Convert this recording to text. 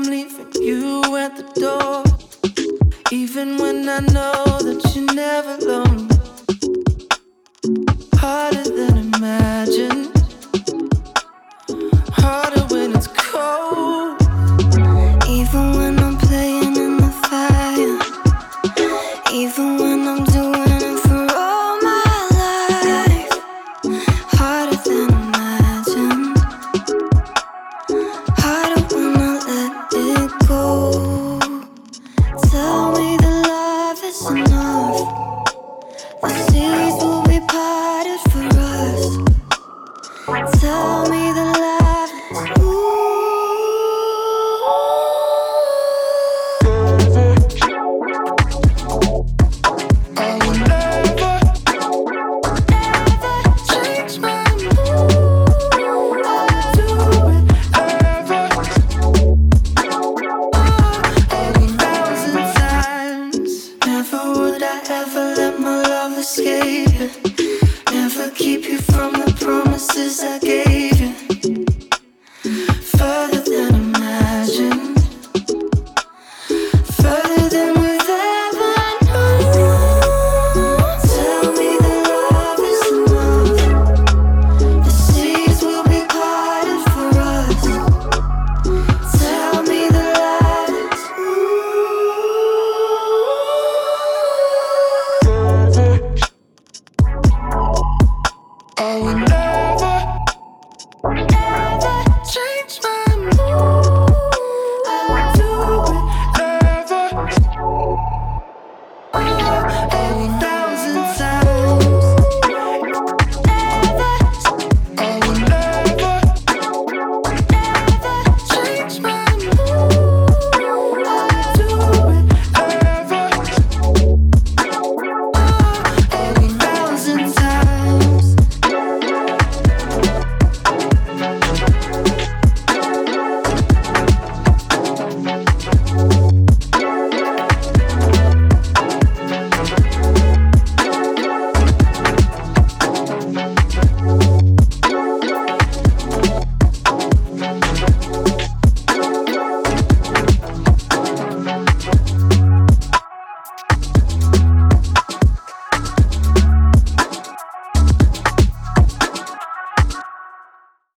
leaving you at the door. Even when I know that you never love me. Harder than imagined. Harder when it's cold. Even when I'm playing in the fire. Even when I'm doing it for all my life. Harder than imagined. Harder when I let it go. Tell me that love is enough. The seas will be parted for us. Tell me that love is I will never, ever change my mood. I'll do it ever. A thousand times. Never would I ever let my love escape. Never keep you from the promises I gave.